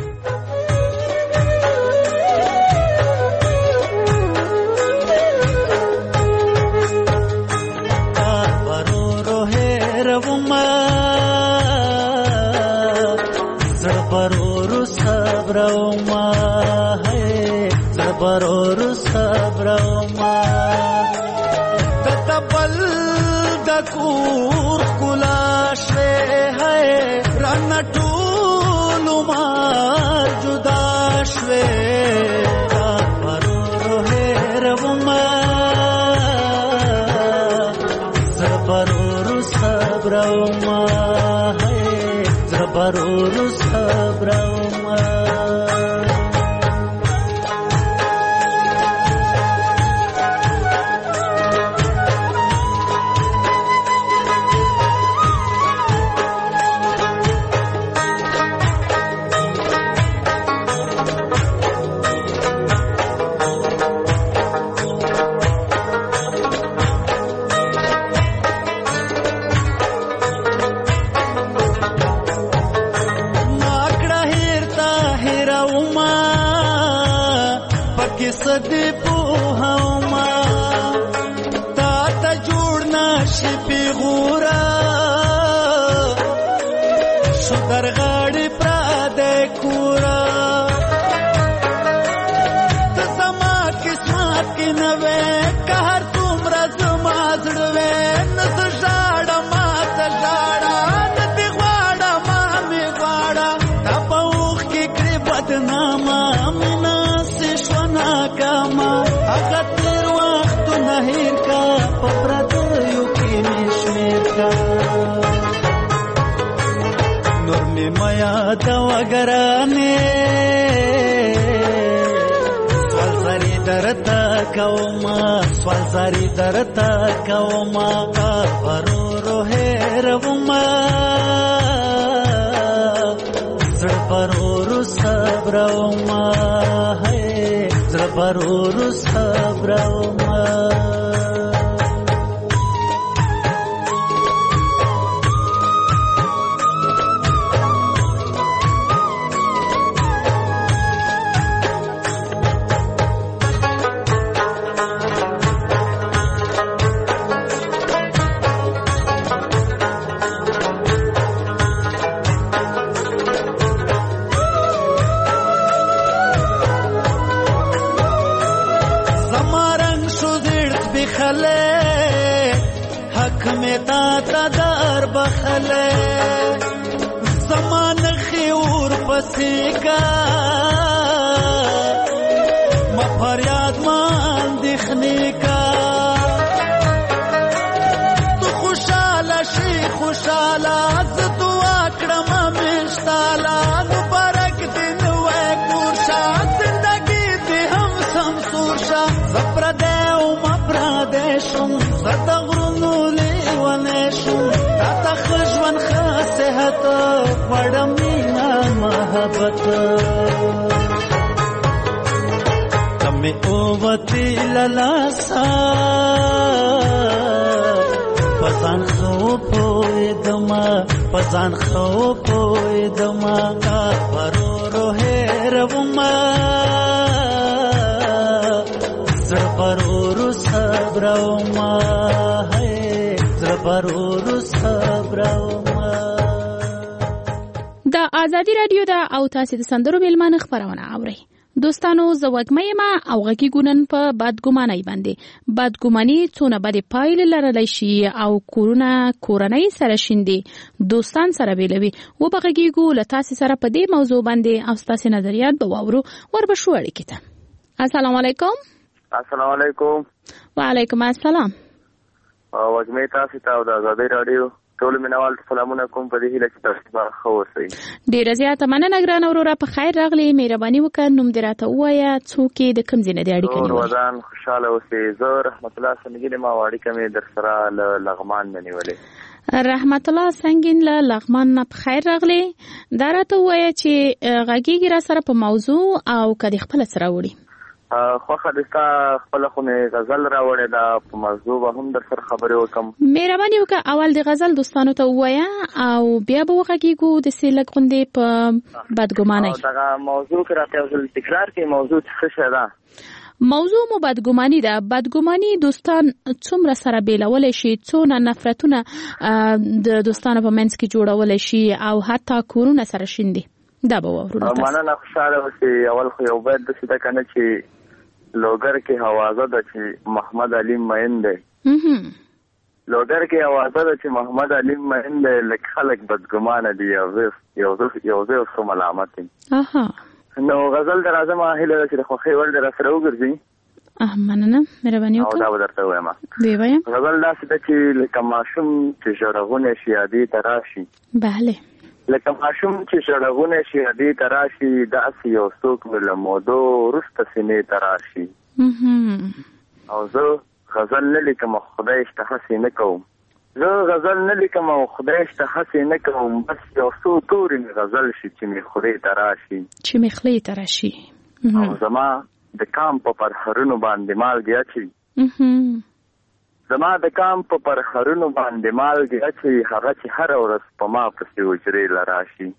پرورو هروما زبرورو صبروما برور صبرما تتبل دکور کلاشوے ہے رنٹول مار جداشوے برور ہیرما زبرور صبرما ہے زبرور صبرما صدی پوهما تا ته جوړ نشي پیغورا شو درغاړي پرا د کورا ته سما قسمت کې نوې قهر تومره زما زړوې نس ژاړه ما ته ژاړه نتی غواړه ما می غواړه تا په اوښ کې کړې بدنامه کاما هغه تیر وخت نه هیر کا پپراتیو کې مشمیر کا نور می میا دا وګرانه سوال زری درتا کوما سوال زری درتا کوما پرورو هرما زړه پرورو صبروما برور صبرما بخله زمان خیور پسیگا ما فریاد مان دخنی کا تو خوشالا شی خوشالا زدو اکرم مشتالا مبارک دن وی کورشا زندگی دی هم سمسورشا زپردیو مپردیشم زدغرنو لیوانیشم خجوان خاصهت وڑمینا محبت کمی اووتی للاسا پزان خو پوی دما کا پرورو هرما زړه پرورو صبرما ہے زړه پرورو صبرما. د ازادي رادیو دا او تاسو د سندرو میلمانه خبرونه اورئ. دوستانو زه وګمې ما او غږی ګونن په بدګمانۍ باندې بدګماني څونه بد پایله لرلی شي او کورنۍ سره شیندي دوستان سره بیلوي و بغږی ګول تاسو سره په دې موضوع باندې او تاسو نظریات به واورو وربشو اړیکې ته. السلام علیکم. السلام علیکم. وعلیکم السلام. وګمې تاسو ته د ازادي رادیو ټول مینوال سلامونه کوم په دې هیله چې تاسو به ښه اوسئ. ډیره زیاته مننه ګران وروره په خیر راغلی مهرباني وکړه نوم دې راته ووایه څوک یې د کوم ځای نه دې اړیکه نیولې. ودان خوشحاله اوسئ. زه رحمت الله سنګین ما اړیکه مې در سره له لغمان نه نیولې. رحمت الله سنگین له لغمان نه په خیر راغلی دا راته ووایه چې غږیږي را سره په موضوع او کدی خپل سره وړي. خوخه دستا خپل خونه غزل راوړې دا په موضوع به هم در سره خبرې وکم. مهرباني وکړه اول د غزل دوستانو ته ووایه او بیا به وغږیږو د سیلک غوندې په بدګمانۍ. دا موضوع کې راته ځل تکرار کې موضوع څه شه ده؟ موضوع مو بدګماني ده. بدګماني دوستان څومره سره بیلول شي څونه نفرتونه د دوستانو په منځ کې جوړول شي او حتی کورونه سره شیندي. دا به وورو تاسو. مننه خوشاله اوسئ. اول خو یو باید د څه کنه چې لوګر کې حوازه ده چې محمد علي مین دی. لوګر کې حوازه ده چې محمد علي مین دی لکه خلک بدګمانه دي یو ځای اوس ملامت دي. نو غزل در اعظم اهله چې د خوښۍ وړ در سره وګرځي. مننه مهرباني وکړه. او دا به درته وایم. وی وایم. غزل داسې ده چې لکه ماشوم چې ژړغونه شي عادي تراشي. بله. لکه ماشوم چې ژړغونه شي عادي تراشي داسې یو څوک له مودو وروسته سینې تراشي. او زه غزل نه لیکم خدای شته هسې نه کوم. زه غزل نه لیکم او خدای شته هسې نه کوم بس یو څو تورې مې غزل شي چې مې خولې ته راشي. چې مې خولې ته راشي. او زما د کام په پرهرونو باندې مالګې اچوي. زما د کام په پرهرونو باندې مالګې اچوي هغه چې هره ورځ په ما پسې حجرې له راشي.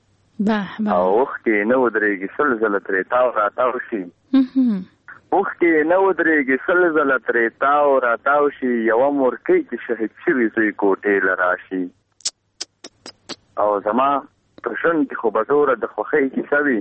او اوښکې نه ودرېږي سل ځله ترې تاو راتاو شي. اوښکې نه ودرېږي سل ځله ترې تاو راتاو شي یوه مورکۍ چې شهید شوي زوی کوټې له راشي. او زما په ژوند کې خو به ټوله د خوښۍ کیسه وي.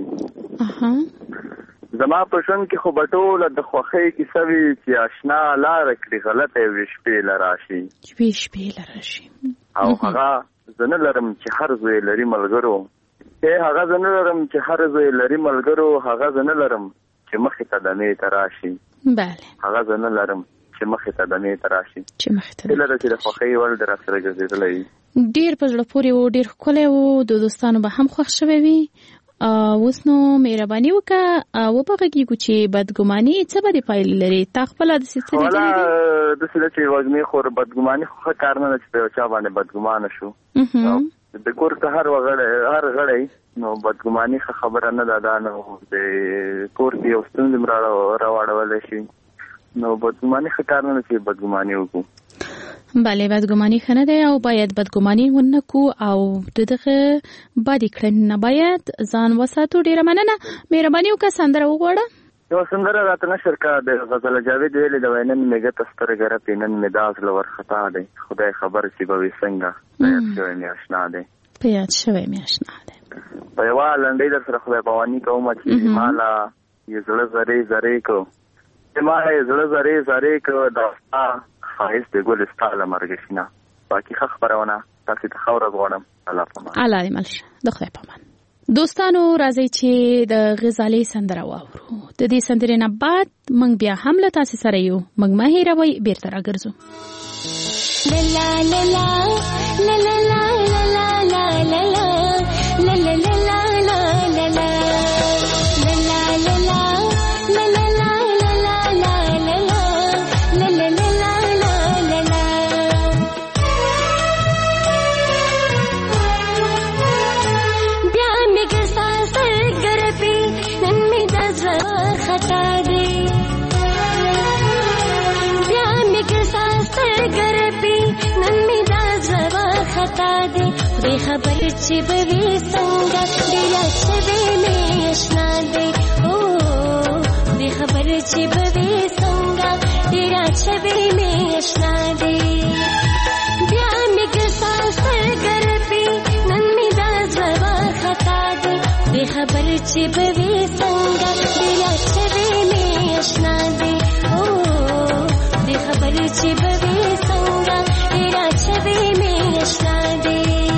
زما په ژوند کې خو به ټوله د خوښۍ کیسه وي چې اشنا لاره کړي غلطه یوې شپې له راشي. یوې شپې له راشي. او هغه زه نه لرم چې هر زوی لري ملګرو. هغه زه نه لرم چې هر زوی لري ملګرو. هغه زه نه لرم چې مخې ته دمې ته راشي. بله. هغه زه نه لرم چې مخې ته دمې ته راشي. چې مخې ته هیله ده چې د خوښۍ وړ د راسره ګرځېدلی وي. ډېر په زړه پورې و ډېر ښکلی و د دوستانو به هم خوښ شوی وي. اوس نو مهرباني وکړه وبغږیږو چې بدګماني څه بدې پایلې لري. تا خپله داسې څه لیدلي دي؟ داسې ده چې وږمې خو بدګماني خو ښه کار نه ده چې په یو چا باندې بدګمانه شو. د کور که هر غړی نو بدګماني ښه خبره نه ده. دا نو د کور کې یو ستونزې م راواړولی شي نو بدګماني ښه کار نه ده چې بدګماني وکړو. بله بدګماني ښه نه دی او باید بدګماني ونه کړو او دغه بدې کړنې نه باید ځان وساتو. ډېره مننه مهرباني وکړه سندره وغواړه. یو سندره راته نشر کړه د غزل جاوید ویلې د وینن مې ګټه سترګه رپې نن مې دا زړه ورخطا دی خدای خبر چې به وي څنګه په یاد شوی مې اشنا دی. په یاد شوی مې اشنا دی. په یوه لنډۍ در سره خدای پواني کوم چې مالا یې زړه زرې زرې کړو ما یې زړه زرې زرې کړو دا خایست د ګل ستا له مرګه شینه. باقي ښه خپرونه تاسې ته ښه ورځ غواړم. الله پامان. الله دې مل شه. د خدای پامان. دوستانو راځئ چې د غزالې سندره واورو. د دې سندرې نه بعد موږ بیا هم له تاسې سره یو. موږ مه هېروئ بیرته راګرځو. لا لا لا لا لا لا لا لا لا لا لا لا لا बता दे چې به وي څنګه ډېر څه به مې اشنا دی او دې خبر چې به وي څنګه ډېر څه به مې اشنا دی بیا مې کسا سرګرپی نن مې دا زوا خطا دی دې خبر چې به وي څنګه ډېر څه به مې اشنا دی او دې خبر چې به وي څنګه ډېر څه به مې اشنا دی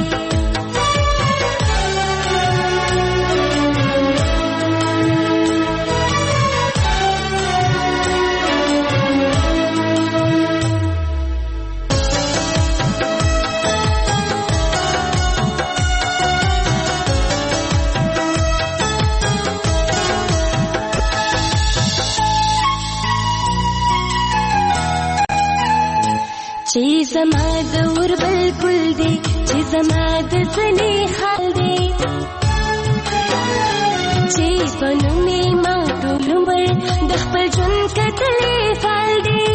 چې زما د ور بلکل دی چې زما د ځنې حال دی چې په نومې ما ټول عمر د خپل ژوند کتلې فال دی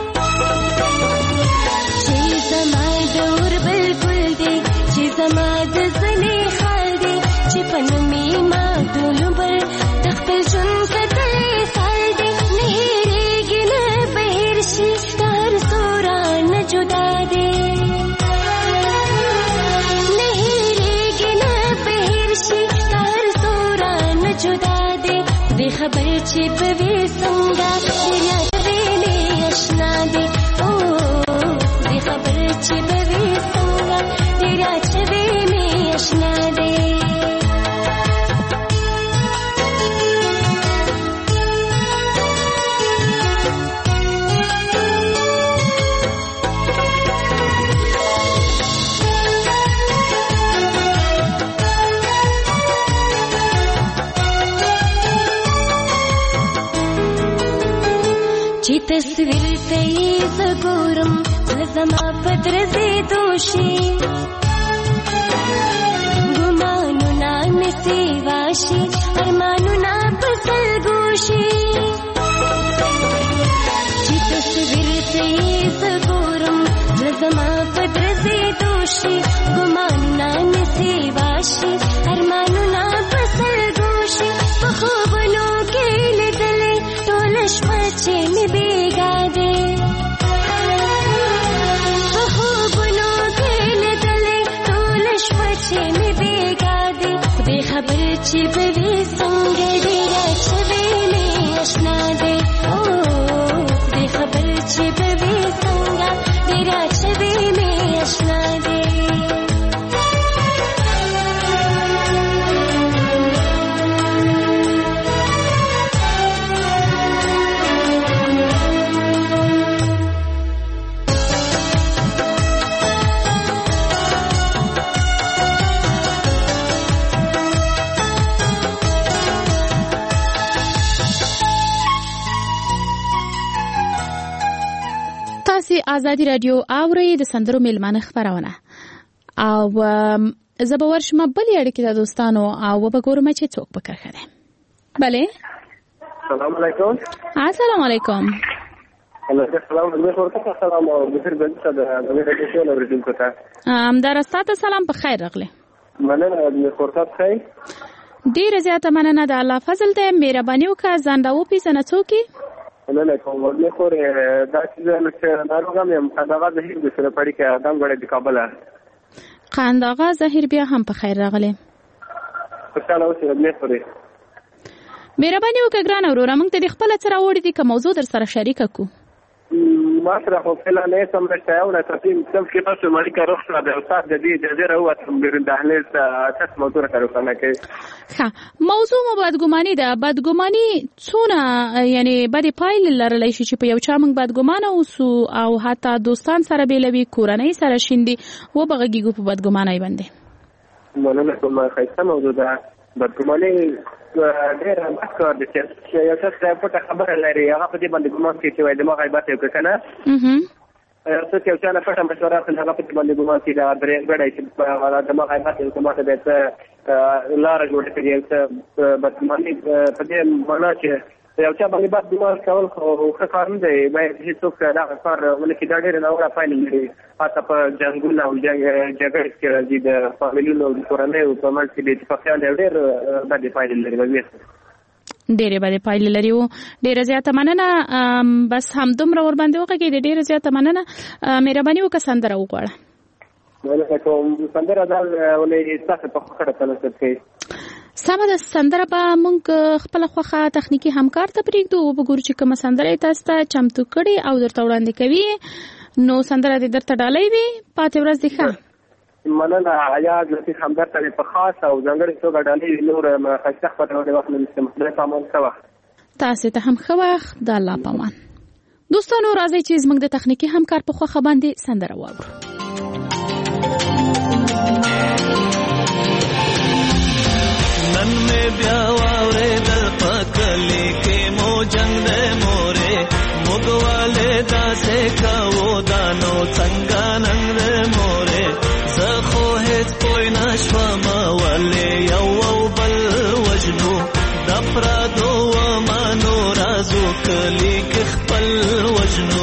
چې زما د ور بلکل دی چې زما د ځنې حال دی چې په نومې ما ټول عمر د خپل ژوند کتلې فال دی نه هېرېږي نه به هېر شي هر سورا جدا دے نہیں ریگی نہ بہرشی تار سورا نہ جدا دے دے خبر چپ وی سنگا دریا چبے میں اشنا دے او دے خبر چپ وی سنگا دریا چبے میں اشنا دے چې تصویر ته یې زګورم زما پدرځې دوشي ګمانونه مې سیواشي ارمانونه په سلګوشي چې تصویر ته یې زګورم زما پدرځې دوشي ګمانونه مې سیواشي ارمانونه په سلګوشي په خوبونو کې لیدلې ټول شپه چې مې بیګا دې په خوبونو کې لیدلې ټول شپه چې مې بیګا دې خدای خبر چې به وي څنګه ډېر څه به مې اشنا دې او خدای خبر چې به وي څنګه ډېر څه به مې اشنا دې آزادی رادیو اوري د سندرو میلمانه خبرونه او زه به ورشم بلې اړیکې د دوستانو او به ګورم چې څوک به کرخه ده بله السلام علیکم السلام علیکم السلام علیکم السلام او بخیر بنت د رادیو نو ریډینګ کوته درسته سلام په خیر راغله مننه د فرصت خیر ډیر زیاته مننه د الله فضل ته مهرباني وکړه ځان راو پیژنه څوکي نه کوم ورنه خور دا چې ناروغم یم خدای زهیر د سره پړی کې ادم غړې د کابل خانداغه زهیر بیا هم په خیر راغله خوشاله اوسې نه خوري مهرباني وکړه ګران اورور موږ ته د خپل سره وړي دي کوم موضوع در سره شریک کو ما سره خو فعلا نه سم راځي او نه تاسو کې تاسو مالک روح سره د استاد د دې جزیره او تم د اهل تاسو موضوع راکړو کنه کې ها موضوع بدګماني ده بدګماني څونه یعنی بده پایل لرلای شي چې په یو چا موږ بدګمانه اوسو او حتی دوستان سره بیلوي کورنۍ سره شیندي و بغږیږي په بدګمانای باندې مننه کوم خیسته موضوع ده بدګماني ډېر مکر د چې یو څه په خبره لري هغه په دې باندې ګمان کوي چې وای د ما غیبت یو کنه څه چې یو څه نه پټه مشوره کوي هغه په دې باندې ګمان کوي دا درې غړای چې د ما غیبت یو کومه ده لار جوړ کړي څه بدګماني په دې معنا چې یو چا باندې بد دماغ کول خو ښه کار نه دی. باید هېڅوک دغه کار ونه کړي. دا ډېرې ناوړه پایلې لري، حتی په جنګونو او جګړې کې راځي. د فامیلونو او کورنیو په منځ کې د اتفاقیانو ډېر بدې پایلې لري. ډېرې بدې پایلې لري. ډېره زیاته مننه. بس همدومره ورباندې وغږېدې. ډېره زیاته مننه. مهرباني وکړه سندره وغواړه. مننه کوم. سندره دا ولې ستاسو په خوښه تناسب کوي. سمه ده. سندره به موږ خپله خوښه تخنیکي همکار ته پرېږدو، وګورو چې کومه سندره یې تاسو ته چمتو کړې او درته وړاندې کوي. نو سندره دې درته ډالۍ وي. پاتې ورځ دې ښه. مننه. حیات لطیف همدرد ته په خاص او ځانګړې توګه ډالۍ نور ښایسته خپرونې وخت نه نیسم. خدای په امان. ښه وخت. تاسې ته هم ښه وخت. د الله په امان. دوستانو راځئ چې زموږ د تخنیکي همکار په خوښه باندې سندره واورو. نن میں بیا واورے دل پکلی کے مو جنگ دے مورے مگوالے دا سے کاو دانو څنګه نن دے مورے زخو هیڅ کوئی نشوا مولے یو او بل وجنو دپرا دو مانو رازو کلی کې خپل وجنو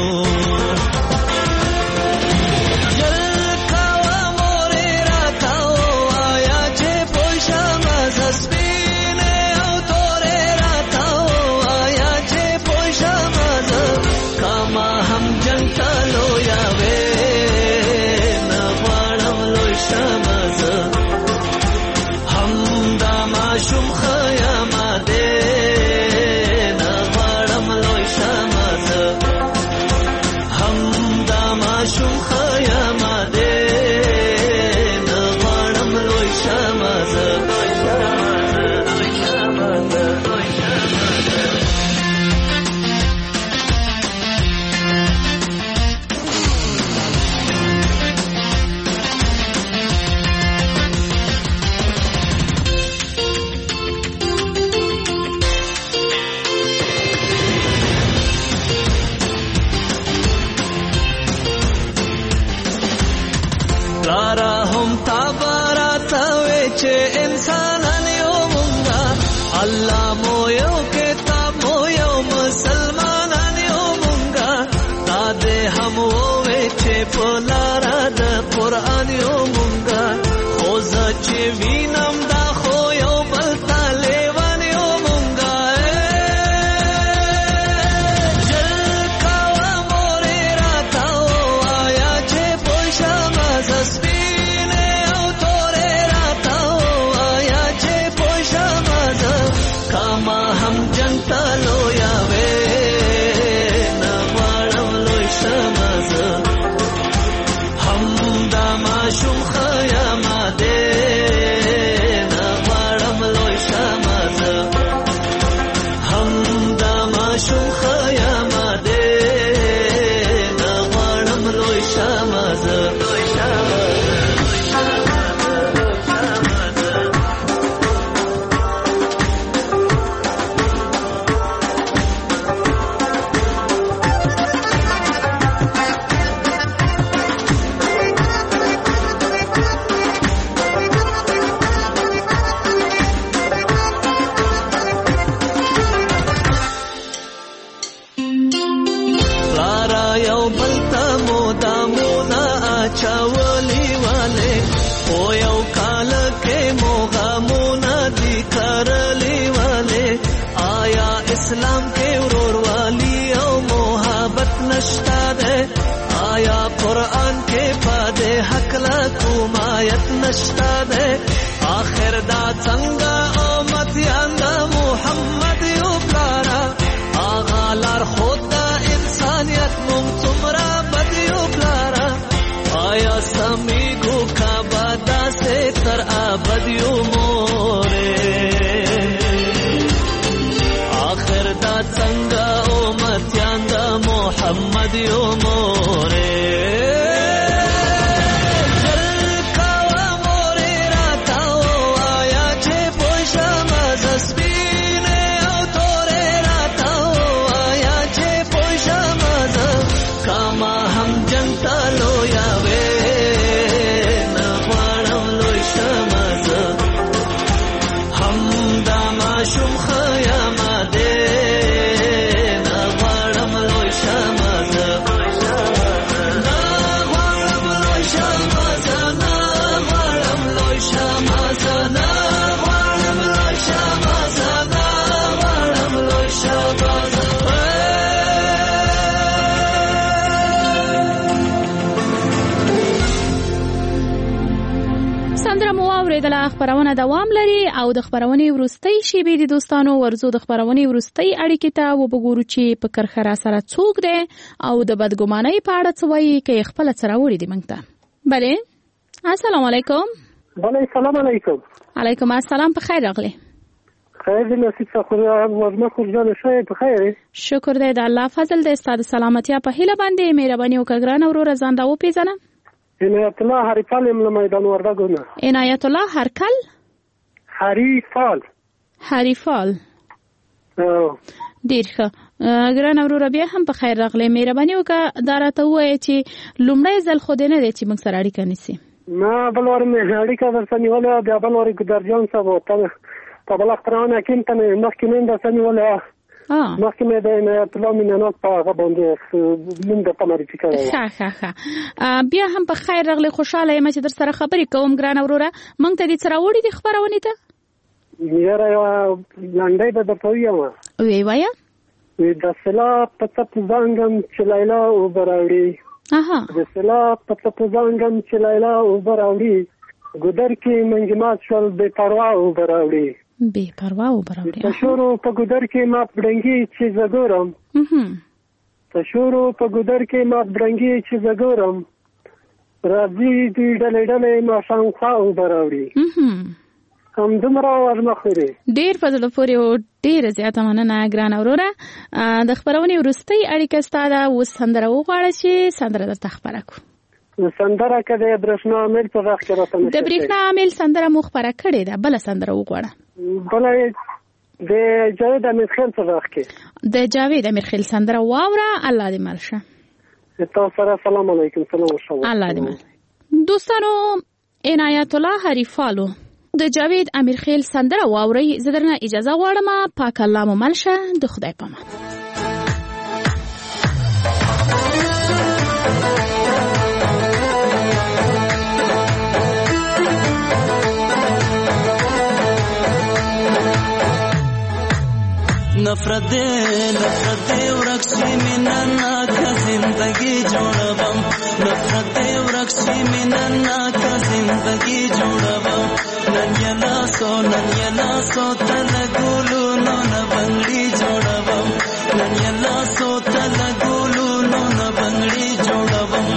شم خیام ده اوریدله خبرونه دوام لري او د خبرونې وروستۍ شیبې د دوستانو ورزو د خبرونې وروستۍ اړیکې ته وګورو چې په کرخره سره څوک دی او د بدګمانۍ په اړه څه وایي کې خپل سره وړي دي موږ ته. بله السلام علیکم. بله السلام علیکم. علیکم السلام. په خیر راغلی. خیر دی نصیب څخه ورما خورجان شوی په خیر. شکر دی د الله فضل دی. ستاسو سلامتیا په هیله باندې مهرباني وکړه ګران وروره ځان دا وپیژنه. عنایت الله هریفال یم له میدان وردګو نه. عنایت الله هرکل هریفال ډیر ښه. ګران وروره بیا هم په خیر راغلی. مهرباني وکړه دا راته ووایه چې لومړی ځل خو دې نه دی چې موږ سره اړیکه نیسي. نه بل وار مې اړیکه درته نیولې وه. بیا بل وار ګدرجان صاحب په بله خپرونه حکیم ته مې مخکې مې درته نیولې وه. مخکې مې د عنایت الله مینهناک په هغه باندې نوم درته معرفي کړی وه. ښه بیا هم په خیر راغلی. خوشحاله یم چې در سره خبرې کوم ګرانه وروره. موږ ته دې څه راوړي دي خپرونې ته؟ یاره یوه لنډۍ به درته ووایم. ویې وایه. د سیلاب په څپو زانګم چې لیلا اوبه راوړي. د سیلاب په څپو زانګم چې لیلا اوبه راوړي. ګودر کې منګې مات شول بې پروا اوبه راوړي. بې پروا اوبه راوړي. د شورو په ګودر کې ما بډنګي چې زه ګورم. د شورو په ګودر کې ما بډنګي چې زه ګورم. راځي دوی ډلې ډلې ما شاوخوا اوبه راوړي. همدومره ورمخوري. ډېر په زړه پورې او ډېره زیاته مننه ګرانه وروره. د خپرونې وروستۍ اړیکه ستا ده. اوس سندره وغواړه چې سندره درته خپره کړو. سندره که د برېښنا عامل په غږ کې راته نشته. د برېښنا عامل سندره مو خپره کړې ده. بله سندره وغواړه. بله د جاوید امیرخیل په غږ کې. د جاوید امیرخیل سندره واوره. الله دې مل شه. تاسو سره سلام علیکم. سلام وشو. الله دې مل. دوستانو عنایت الله حریفالو د جاوید امیرخیل سندره واورئ. زه درنه اجازه غواړم. پاک الله مو مل شه. د خدای په امان. नफरत दे वरक्षी मिनन्ना का जिंदगी जोड़बम. नफरत दे वरक्षी मिनन्ना का जिंदगी जोड़बम. नन्यला सो तलगुलू नोन बंगड़ी जोड़बम. नन्यला सो तलगुलू नोन बंगड़ी जोड़बम.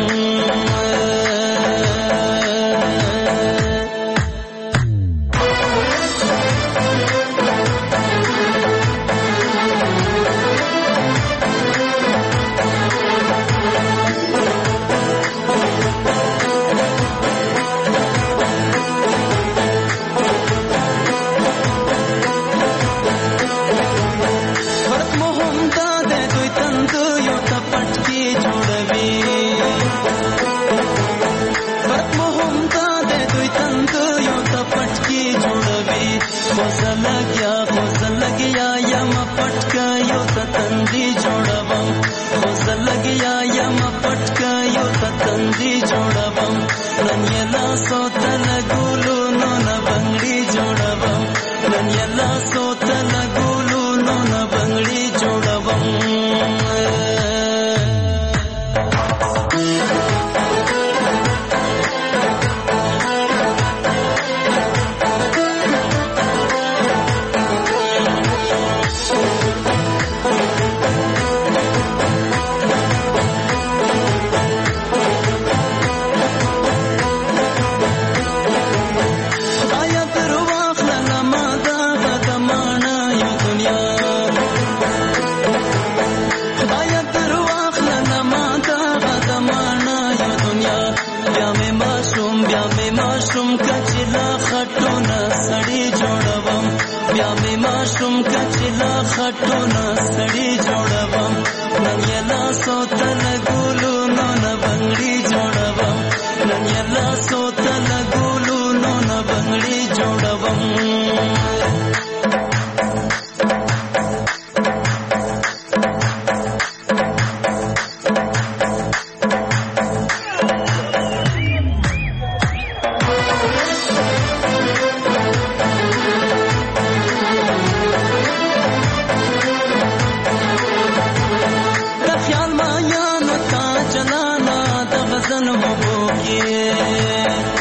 जलाना द वजन हो बोगे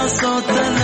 ساتل